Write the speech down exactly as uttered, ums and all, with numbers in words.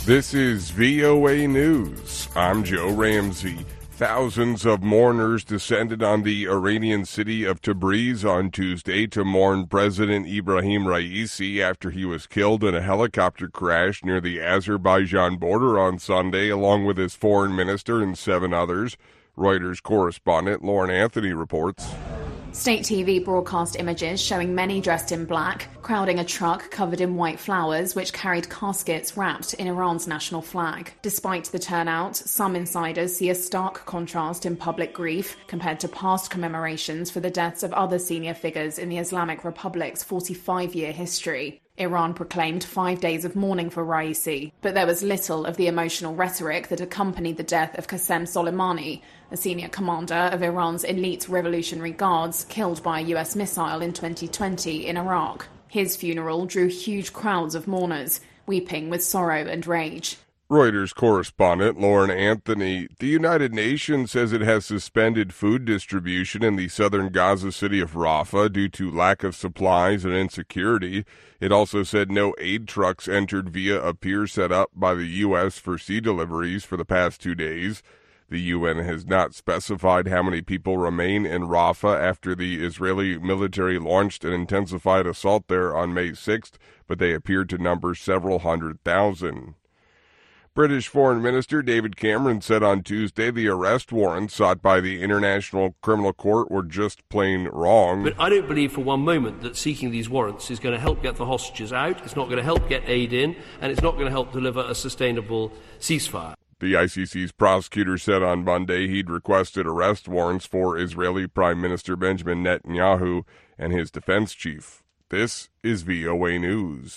This is V O A News. I'm Joe Ramsey. Thousands of mourners descended on the Iranian city of Tabriz on Tuesday to mourn President Ibrahim Raisi after he was killed in a helicopter crash near the Azerbaijan border on Sunday, along with his foreign minister and seven others. Reuters correspondent Lauren Anthony reports. State T V broadcast images showing many dressed in black, crowding a truck covered in white flowers which carried caskets wrapped in Iran's national flag. Despite the turnout, some insiders see a stark contrast in public grief compared to past commemorations for the deaths of other senior figures in the Islamic Republic's forty-five-year history. Iran proclaimed five days of mourning for Raisi, but there was little of the emotional rhetoric that accompanied the death of Qasem Soleimani, a senior commander of Iran's elite Revolutionary Guards, killed by a U S missile in twenty twenty in Iraq. His funeral drew huge crowds of mourners, weeping with sorrow and rage. Reuters correspondent Lauren Anthony. The United Nations says it has suspended food distribution in the southern Gaza city of Rafah due to lack of supplies and insecurity. It also said no aid trucks entered via a pier set up by the U S for sea deliveries for the past two days. The U N has not specified how many people remain in Rafah after the Israeli military launched an intensified assault there on May sixth, but they appeared to number several hundred thousand. British Foreign Minister David Cameron said on Tuesday the arrest warrants sought by the International Criminal Court were just plain wrong. But I don't believe for one moment that seeking these warrants is going to help get the hostages out, it's not going to help get aid in, and it's not going to help deliver a sustainable ceasefire. The I C C's prosecutor said on Monday he'd requested arrest warrants for Israeli Prime Minister Benjamin Netanyahu and his defense chief. This is V O A News.